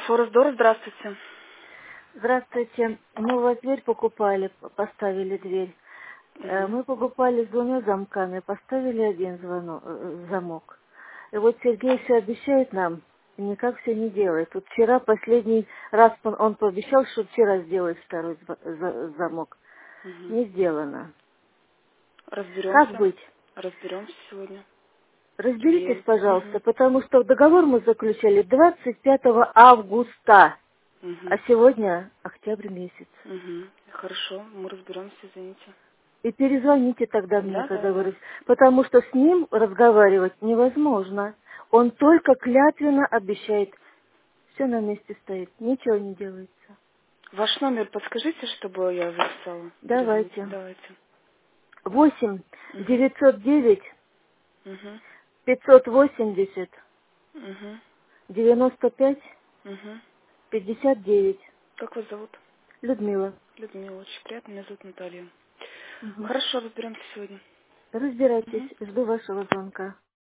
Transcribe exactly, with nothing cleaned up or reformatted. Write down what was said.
Форездор, здравствуйте. Здравствуйте. Мы у вас дверь покупали, поставили дверь. Э, Мгм. Мы покупали с двумя замками, поставили один звонок, э, замок. И вот Сергей все обещает нам, и никак все не делает. Вот вчера последний раз он, он пообещал, что вчера сделает второй зва- за- замок. Мгм. Не сделано. Как Разберемся. быть? Разберемся сегодня. Разберитесь, Клиент. пожалуйста, Мгм. потому что договор мы заключали двадцать пятого августа, а Мгм. сегодня октябрь месяц. Мгм. Хорошо, мы разберемся, извините. И перезвоните тогда мне, Да, да, когда вы... да. рас- Потому что с ним разговаривать невозможно. Он только клятвенно обещает. Все на месте стоит, ничего не делается. Ваш номер подскажите, чтобы я записала. Перезвоните. Давайте. Давайте. Восемь Мгм. девятьсот девять Мгм. пятьсот восемьдесят Мгм. девяносто пять Мгм. пятьдесят девять. Как вас зовут? Людмила. Людмила, очень приятно. Меня зовут Наталья. Мгм. Хорошо, разберемся сегодня. Разбирайтесь, Мгм. жду вашего звонка.